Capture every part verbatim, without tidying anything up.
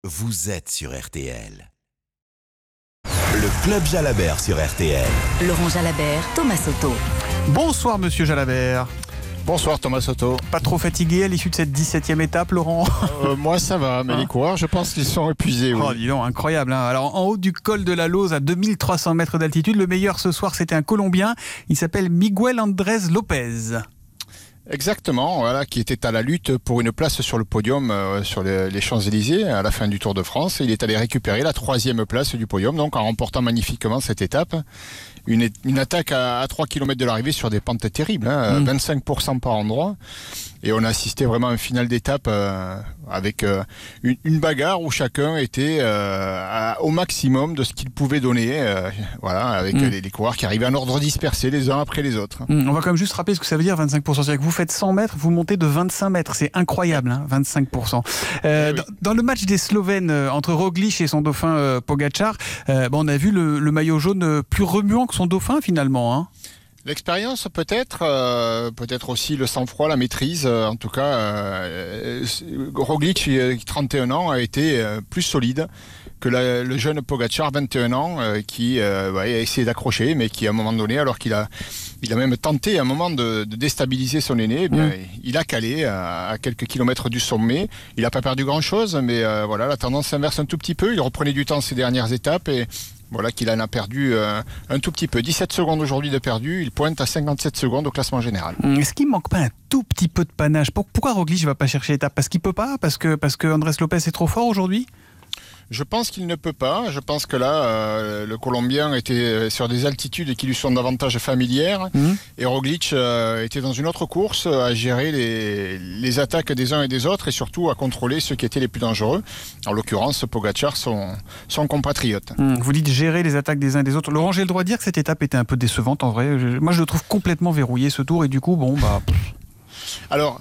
vous êtes sur R T L. Le Club Jalabert sur R T L. Laurent Jalabert, Thomas Soto. Bonsoir Monsieur Jalabert. Bonsoir Thomas Soto. Pas trop fatigué à l'issue de cette dix-septième étape, Laurent? euh, Moi ça va, mais hein les coureurs je pense qu'ils sont épuisés. Oui. Oh dis donc, incroyable hein. Alors en haut du col de la Lose à deux mille trois cents mètres d'altitude, le meilleur ce soir c'était un Colombien, il s'appelle Miguel Andrés Lopez. Exactement, voilà, qui était à la lutte pour une place sur le podium euh, sur les, les Champs-Élysées à la fin du Tour de France. Il est allé récupérer la troisième place du podium, donc en remportant magnifiquement cette étape. Une, une attaque à, à trois kilomètres de l'arrivée sur des pentes terribles, hein, mmh. vingt-cinq pour cent par endroit. Et on a assisté vraiment à une finale d'étape euh, avec euh, une, une bagarre où chacun était euh, à, au maximum de ce qu'il pouvait donner. Euh, voilà, avec mmh. les, les coureurs qui arrivaient en ordre dispersé les uns après les autres. Mmh. On va quand même juste rappeler ce que ça veut dire vingt-cinq pour cent. C'est-à-dire que vous faites cent mètres, vous montez de vingt-cinq mètres. C'est incroyable, hein, vingt-cinq pour cent. Euh, oui. dans, dans le match des Slovènes euh, entre Roglic et son dauphin euh, Pogačar, euh, bon, on a vu le, le maillot jaune euh, plus remuant que son dauphin finalement. Hein. L'expérience peut-être, euh, peut-être aussi le sang-froid, la maîtrise. Euh, en tout cas, euh, Roglic, trente et un ans, a été euh, plus solide que la, le jeune Pogačar, vingt et un ans, euh, qui euh, ouais, a essayé d'accrocher, mais qui à un moment donné, alors qu'il a, il a même tenté à un moment de, de déstabiliser son aîné, eh bien, mmh. il a calé à, à quelques kilomètres du sommet. Il n'a pas perdu grand-chose, mais euh, voilà, la tendance s'inverse un tout petit peu. Il reprenait du temps ces dernières étapes et voilà qu'il en a perdu euh, un tout petit peu. dix-sept secondes aujourd'hui de perdu, il pointe à cinquante-sept secondes au classement général. Est-ce qu'il ne manque pas un tout petit peu de panache? Pourquoi Roglic ne va pas chercher l'étape? Parce qu'il ne peut pas? Parce que, parce que Andrés Lopez est trop fort aujourd'hui? Je pense qu'il ne peut pas. Je pense que là, euh, le Colombien était sur des altitudes qui lui sont davantage familières. Mmh. Et Roglic euh, était dans une autre course à gérer les, les attaques des uns et des autres et surtout à contrôler ceux qui étaient les plus dangereux. En l'occurrence, Pogačar, son, son compatriote. Mmh. Vous dites gérer les attaques des uns et des autres. Laurent, j'ai le droit de dire que cette étape était un peu décevante en vrai. Je, moi, je le trouve complètement verrouillé ce tour et du coup, bon, bah... Alors...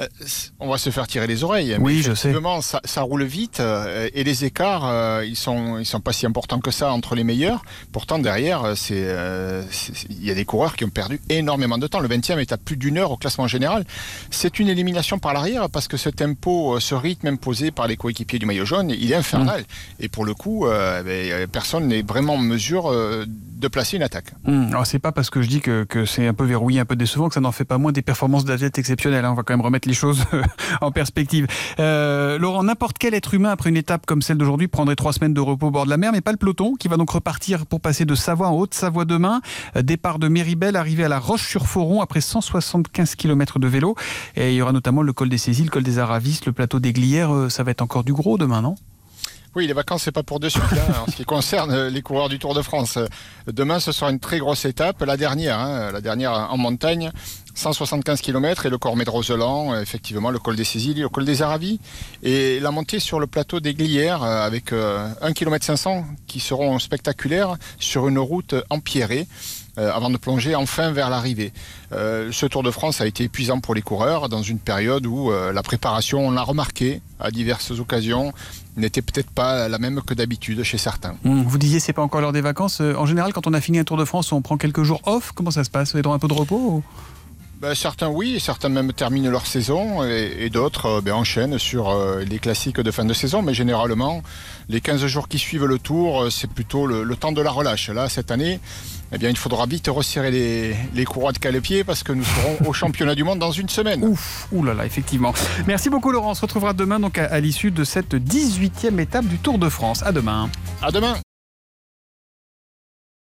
on va se faire tirer les oreilles. Oui, mais je sais. Ça, ça roule vite euh, et les écarts, euh, ils sont, ils sont pas si importants que ça entre les meilleurs. Pourtant, derrière, c'est, euh, il y a des coureurs qui ont perdu énormément de temps. Le vingtième est à plus d'une heure au classement général. C'est une élimination par l'arrière parce que ce tempo, ce rythme imposé par les coéquipiers du maillot jaune, il est infernal. Mmh. Et pour le coup, euh, ben, personne n'est vraiment en mesure euh, de placer une attaque. Mmh. Alors, c'est pas parce que je dis que, que c'est un peu verrouillé, un peu décevant que ça n'en fait pas moins des performances d'athlètes exceptionnelles. Hein. On va quand même remettre les choses en perspective. Euh, Laurent, n'importe quel être humain après une étape comme celle d'aujourd'hui prendrait trois semaines de repos au bord de la mer, mais pas le peloton qui va donc repartir pour passer de Savoie en Haute-Savoie demain. Euh, départ de Méribel, arrivé à la Roche-sur-Foron après cent soixante-quinze kilomètres de vélo. Et il y aura notamment le col des Césiles, le col des Aravis, le plateau des Glières. Euh, ça va être encore du gros demain, non ? Oui, les vacances, c'est pas pour de suite. Hein, en ce qui concerne les coureurs du Tour de France. Demain, ce sera une très grosse étape, la dernière, hein, la dernière en montagne, cent soixante-quinze kilomètres et le Cormet de Roseland, effectivement, le col des Césiles, le col des Aravis, et la montée sur le plateau des Glières avec euh, un kilomètre cinq cents qui seront spectaculaires sur une route empierrée. Euh, avant de plonger enfin vers l'arrivée. Euh, ce Tour de France a été épuisant pour les coureurs dans une période où euh, la préparation, on l'a remarqué à diverses occasions, n'était peut-être pas la même que d'habitude chez certains. Mmh, vous disiez c'est pas encore l'heure des vacances. En général, quand on a fini un Tour de France, on prend quelques jours off. Comment ça se passe? Vous avez droit à un peu de repos ou... Ben, certains oui, certains même terminent leur saison et, et d'autres euh, ben, enchaînent sur euh, les classiques de fin de saison. Mais généralement, les quinze jours qui suivent le Tour, c'est plutôt le, le temps de la relâche. Là, cette année, eh bien, il faudra vite resserrer les, les courroies de cale-pied parce que nous serons au championnat du monde dans une semaine. Ouf, oulala, effectivement. Merci beaucoup Laurent, on se retrouvera demain donc à, à l'issue de cette dix-huitième étape du Tour de France. À demain. À demain.